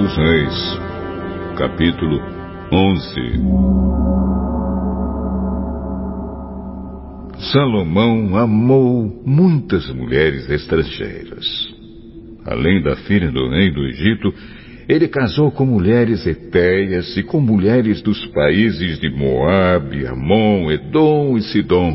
dos Reis, capítulo 11. Salomão amou muitas mulheres estrangeiras. Além da filha do rei do Egito, ele casou com mulheres hetéias e com mulheres dos países de Moabe, Amon, Edom e Sidom.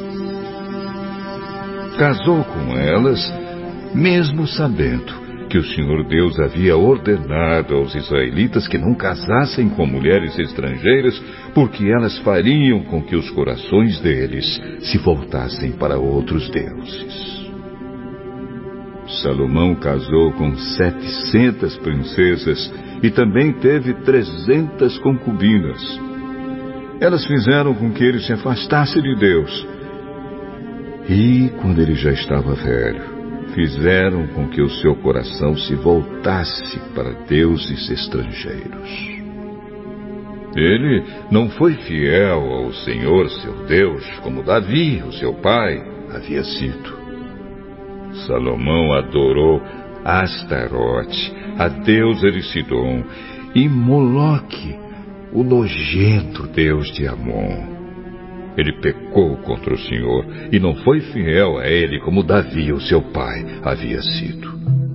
Casou com elas, mesmo sabendo que o Senhor Deus havia ordenado aos israelitas que não casassem com mulheres estrangeiras, porque elas fariam com que os corações deles se voltassem para outros deuses. Salomão casou com 700 princesas e também teve 300 concubinas. Elas fizeram com que ele se afastasse de Deus. E, quando ele já estava velho, fizeram com que o seu coração se voltasse para deuses estrangeiros. Ele não foi fiel ao Senhor, seu Deus, como Davi, o seu pai, havia sido. Salomão adorou Astarote, a deusa de Sidom, e Moloque, o nojento deus de Amon. Ele pecou contra o Senhor e não foi fiel a ele como Davi, o seu pai, havia sido.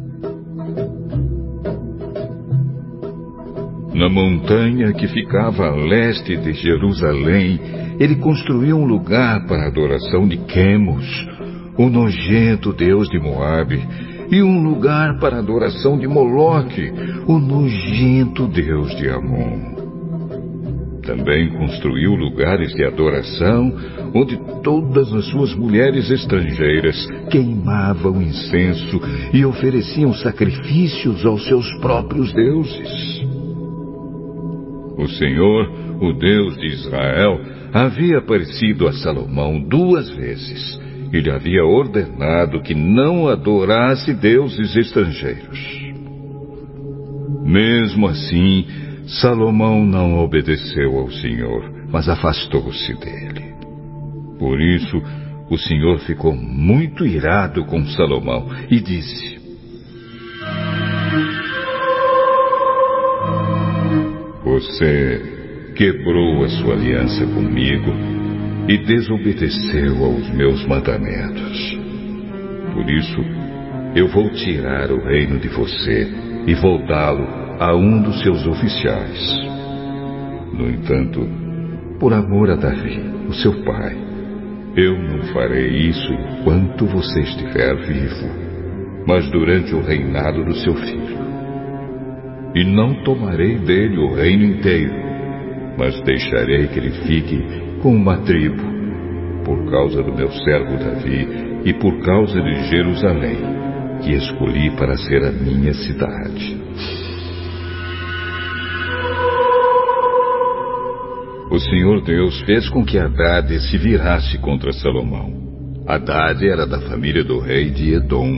Na montanha que ficava a leste de Jerusalém, ele construiu um lugar para a adoração de Quemos, o nojento deus de Moabe, e um lugar para a adoração de Moloque, o nojento deus de Amon. Também construiu lugares de adoração, onde todas as suas mulheres estrangeiras queimavam incenso e ofereciam sacrifícios aos seus próprios deuses. O Senhor, o Deus de Israel, havia aparecido a Salomão 2 vezes e lhe havia ordenado que não adorasse deuses estrangeiros. Mesmo assim, Salomão não obedeceu ao Senhor, mas afastou-se dele. Por isso, o Senhor ficou muito irado com Salomão e disse: Você quebrou a sua aliança comigo e desobedeceu aos meus mandamentos. Por isso, eu vou tirar o reino de você e vou dá-lo a um dos seus oficiais. No entanto, por amor a Davi, o seu pai, eu não farei isso enquanto você estiver vivo, mas durante o reinado do seu filho. E não tomarei dele o reino inteiro, mas deixarei que ele fique com uma tribo, por causa do meu servo Davi e por causa de Jerusalém, que escolhi para ser a minha cidade. O Senhor Deus fez com que Hadade se virasse contra Salomão. Hadade era da família do rei de Edom.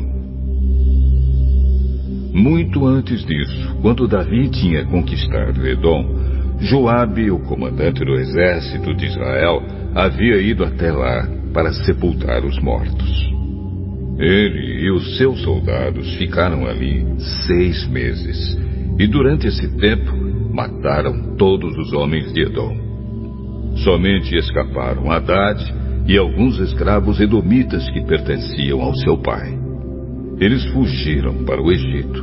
Muito antes disso, quando Davi tinha conquistado Edom, Joabe, o comandante do exército de Israel, havia ido até lá para sepultar os mortos. Ele e os seus soldados ficaram ali 6 meses, e durante esse tempo mataram todos os homens de Edom. Somente escaparam Hadade e alguns escravos edomitas que pertenciam ao seu pai. Eles fugiram para o Egito.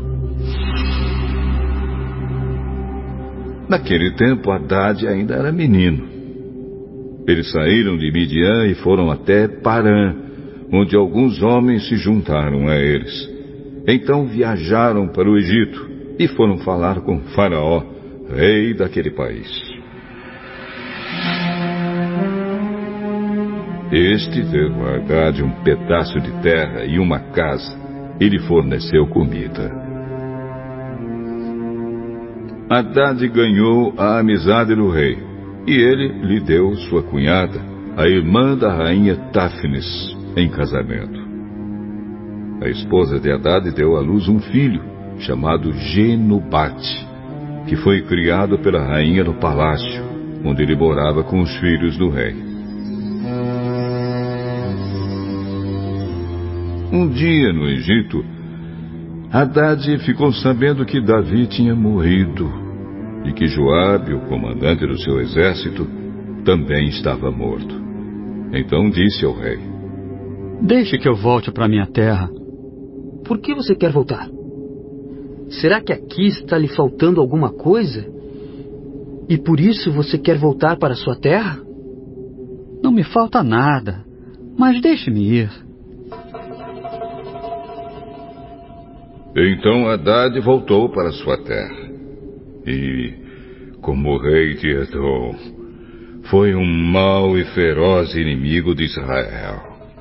Naquele tempo, Hadade ainda era menino. Eles saíram de Midian e foram até Parã, onde alguns homens se juntaram a eles. Então viajaram para o Egito e foram falar com Faraó, rei daquele país. Este deu a Hadade um pedaço de terra e uma casa, e lhe forneceu comida. Hadade ganhou a amizade do rei, e ele lhe deu sua cunhada, a irmã da rainha Táfnis, em casamento. A esposa de Hadade deu à luz um filho, chamado Genubate, que foi criado pela rainha no palácio, onde ele morava com os filhos do rei. Um dia no Egito, Hadade ficou sabendo que Davi tinha morrido e que Joabe, o comandante do seu exército, também estava morto. Então disse ao rei: Deixe que eu volte para minha terra. Por que você quer voltar? Será que aqui está lhe faltando alguma coisa? E por isso você quer voltar para sua terra? Não me falta nada, mas deixe-me ir. Então Hadade voltou para sua terra. E, como rei de Edom, foi um mau e feroz inimigo de Israel.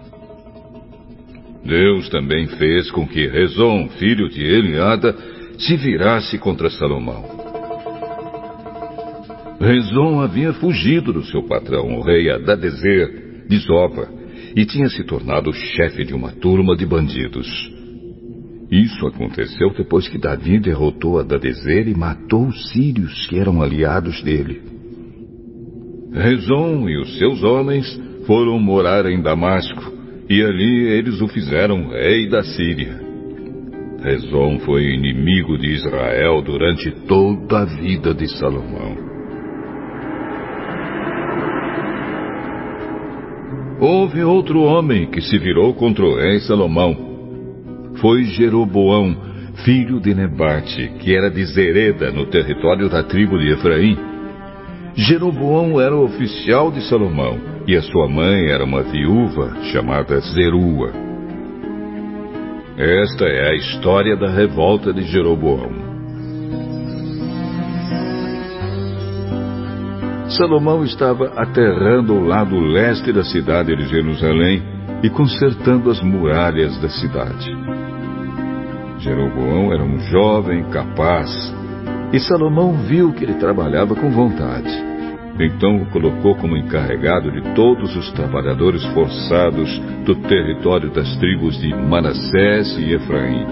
Deus também fez com que Rezon, filho de Eliada, se virasse contra Salomão. Rezon havia fugido do seu patrão, o rei Hadadezer, de Zoba, e tinha se tornado chefe de uma turma de bandidos. Isso aconteceu depois que Davi derrotou Hadadezer e matou os sírios que eram aliados dele. Rezon e os seus homens foram morar em Damasco, e ali eles o fizeram rei da Síria. Rezon foi inimigo de Israel durante toda a vida de Salomão. Houve outro homem que se virou contra o rei Salomão. Foi Jeroboão, filho de Nebate, que era de Zereda, no território da tribo de Efraim. Jeroboão era o oficial de Salomão, e a sua mãe era uma viúva chamada Zerua. Esta é a história da revolta de Jeroboão. Salomão estava aterrando o lado leste da cidade de Jerusalém e consertando as muralhas da cidade. Jeroboão era um jovem capaz, e Salomão viu que ele trabalhava com vontade. Então o colocou como encarregado de todos os trabalhadores forçados do território das tribos de Manassés e Efraim.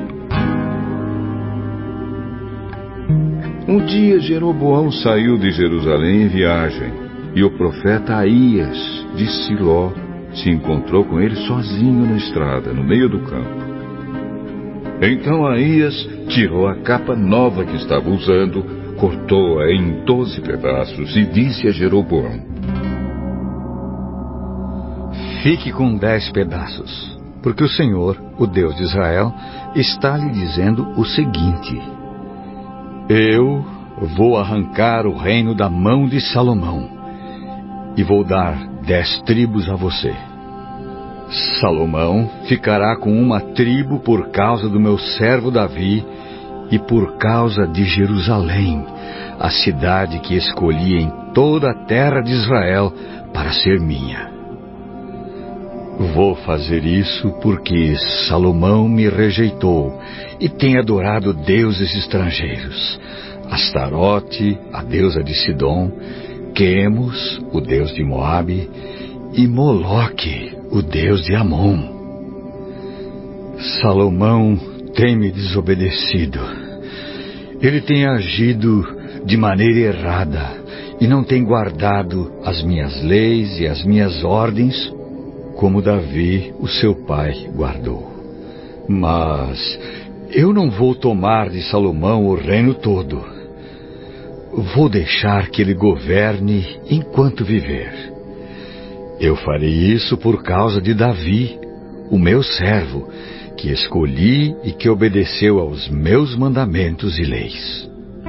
Um dia Jeroboão saiu de Jerusalém em viagem, e o profeta Aías, de Siló, se encontrou com ele sozinho na estrada, no meio do campo. Então Aías tirou a capa nova que estava usando, cortou-a em 12 pedaços e disse a Jeroboão: Fique com 10 pedaços, porque o Senhor, o Deus de Israel, está lhe dizendo o seguinte: Eu vou arrancar o reino da mão de Salomão e vou dar 10 tribos a você. Salomão ficará com uma tribo por causa do meu servo Davi e por causa de Jerusalém, a cidade que escolhi em toda a terra de Israel para ser minha. Vou fazer isso porque Salomão me rejeitou e tem adorado deuses estrangeiros, Astarote, a deusa de Sidom, Quemos, o deus de Moabe, e Moloque, o deus de Amon. Salomão tem me desobedecido. Ele tem agido de maneira errada e não tem guardado as minhas leis e as minhas ordens como Davi, o seu pai, guardou. Mas eu não vou tomar de Salomão o reino todo. Vou deixar que ele governe enquanto viver. Eu farei isso por causa de Davi, o meu servo, que escolhi e que obedeceu aos meus mandamentos e leis.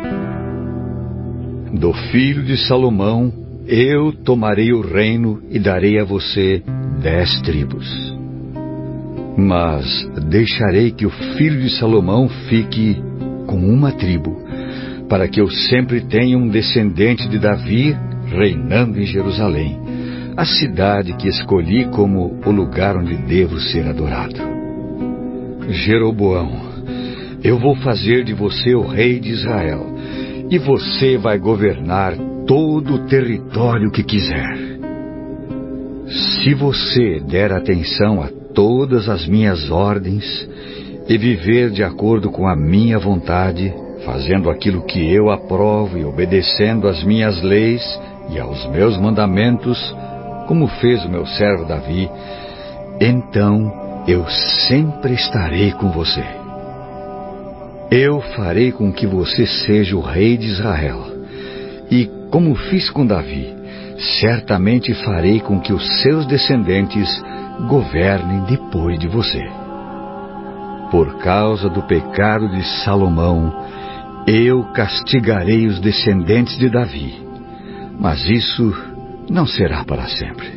Do filho de Salomão, eu tomarei o reino e darei a você 10 tribos. Mas deixarei que o filho de Salomão fique com uma tribo, para que eu sempre tenha um descendente de Davi reinando em Jerusalém, a cidade que escolhi como o lugar onde devo ser adorado. Jeroboão, eu vou fazer de você o rei de Israel, e você vai governar todo o território que quiser. Se você der atenção a todas as minhas ordens e viver de acordo com a minha vontade, fazendo aquilo que eu aprovo e obedecendo às minhas leis e aos meus mandamentos, como fez o meu servo Davi, então eu sempre estarei com você. Eu farei com que você seja o rei de Israel. E como fiz com Davi, certamente farei com que os seus descendentes governem depois de você. Por causa do pecado de Salomão, eu castigarei os descendentes de Davi, mas isso não será para sempre.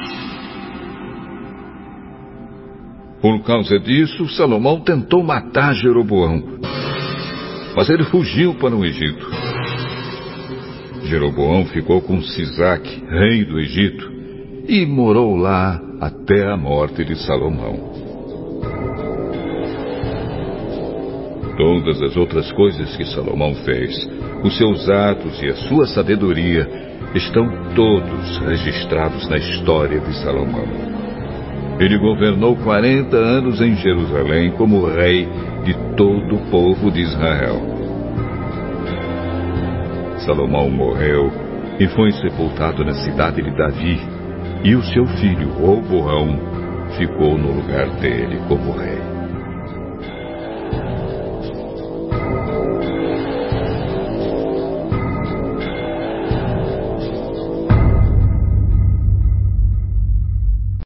Por causa disso, Salomão tentou matar Jeroboão, mas ele fugiu para o Egito. Jeroboão ficou com Sisaque, rei do Egito, e morou lá até a morte de Salomão. Todas as outras coisas que Salomão fez, os seus atos e a sua sabedoria, estão todos registrados na história de Salomão. Ele governou 40 anos em Jerusalém como rei de todo o povo de Israel. Salomão morreu e foi sepultado na cidade de Davi, e o seu filho Roboão ficou no lugar dele como rei.